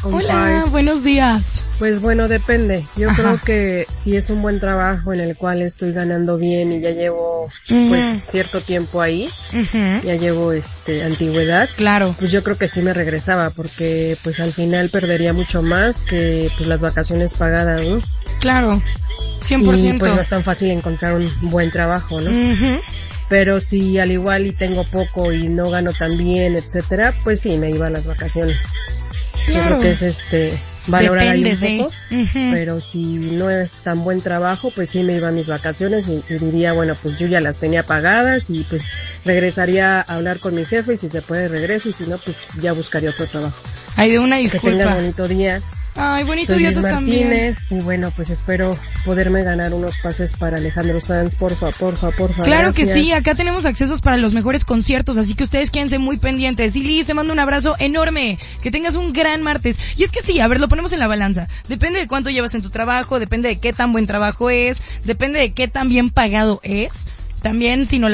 Hola, buenos días. Pues bueno, depende. Yo creo que si es un buen trabajo en el cual estoy ganando bien y ya llevo pues cierto tiempo ahí, ya llevo antigüedad, claro, pues yo creo que sí me regresaba, porque pues al final perdería mucho más que pues las vacaciones pagadas, ¿no? Claro, 100%. Y pues no es tan fácil encontrar un buen trabajo, ¿no? Pero si al igual y tengo poco y no gano tan bien, etcétera, pues sí, me iba a las vacaciones. Claro. Yo creo que es valorar ahí un poco, pero si no es tan buen trabajo, pues sí me iba a mis vacaciones y diría, bueno, pues yo ya las tenía pagadas y pues regresaría a hablar con mi jefe y si se puede regreso y si no, pues ya buscaría otro trabajo. Ay, de una disculpa. Que tengas bonito día. Ay, bonito Soy día Liz tú Martínez, también. y bueno, pues espero poderme ganar unos pases para Alejandro Sanz, porfa. Claro Gracias. que sí, acá tenemos accesos para los mejores conciertos, así que ustedes quédense muy pendientes. Y Liz, te mando un abrazo enorme, que tengas un gran martes. Y es que sí, a ver, lo ponemos en la balanza. Depende de cuánto llevas en tu trabajo, depende de qué tan buen trabajo es, depende de qué tan bien pagado es. También si no